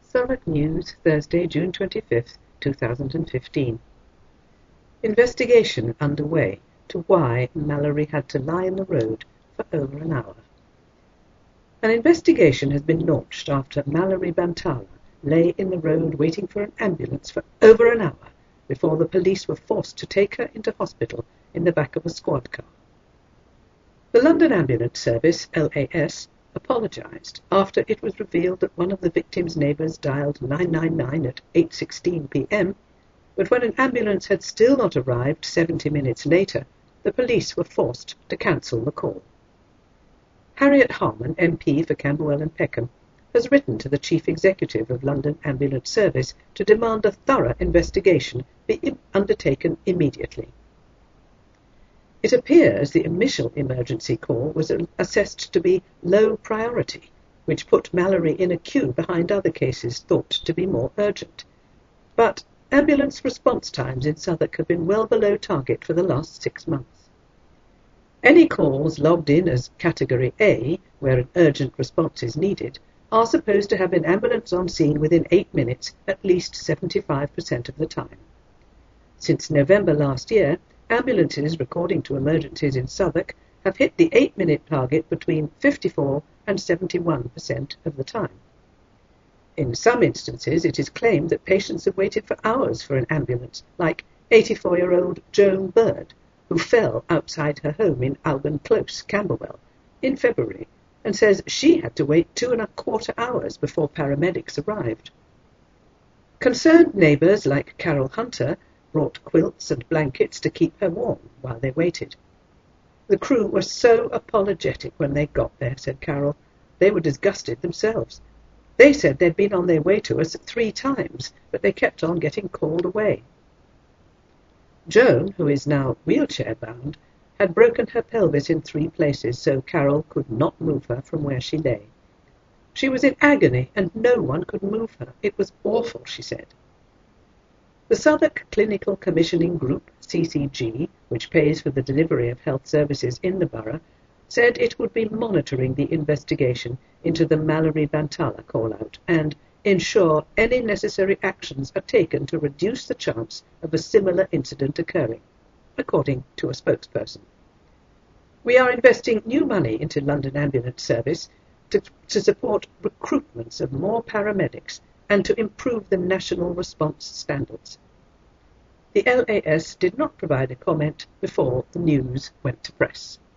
Southwark News, Thursday, June 25th, 2015. Investigation underway to why Mallory had to lie in the road for over an hour. An investigation has been launched after Mallory Bantala lay in the road waiting for an ambulance for over an hour before the police were forced to take her into hospital in the back of a squad car. The London Ambulance Service, LAS, apologised after it was revealed that one of the victim's neighbours dialed 999 at 8:16 p.m, but when an ambulance had still not arrived 70 minutes later, the police were forced to cancel the call. Harriet Harman, MP for Camberwell and Peckham, has written to the Chief Executive of London Ambulance Service to demand a thorough investigation be undertaken immediately. It appears the initial emergency call was assessed to be low priority, which put Mallory in a queue behind other cases thought to be more urgent. But ambulance response times in Southwark have been well below target for the last 6 months. Any calls logged in as Category A, where an urgent response is needed, are supposed to have an ambulance on scene within 8 minutes at least 75% of the time. Since November last year, ambulances recording to emergencies in Southwark have hit the 8-minute target between 54 and 71% of the time. In some instances, it is claimed that patients have waited for hours for an ambulance, like 84-year-old Joan Bird, who fell outside her home in Alban Close, Camberwell, in February, and says she had to wait 2¼ hours before paramedics arrived. Concerned neighbours like Carol Hunter brought quilts and blankets to keep her warm while they waited. The crew were so apologetic when they got there, said Carol. They were disgusted themselves. They said they'd been on their way to us 3 times, but they kept on getting called away. Joan, who is now wheelchair-bound, had broken her pelvis in 3 places, so Carol could not move her from where she lay. She was in agony, and no one could move her. It was awful, she said. The Southwark Clinical Commissioning Group, CCG, which pays for the delivery of health services in the borough, said it would be monitoring the investigation into the Mallory Bantala call-out and ensure any necessary actions are taken to reduce the chance of a similar incident occurring, according to a spokesperson. We are investing new money into London Ambulance Service to support recruitments of more paramedics and to improve the national response standards. The LAS did not provide a comment before the news went to press.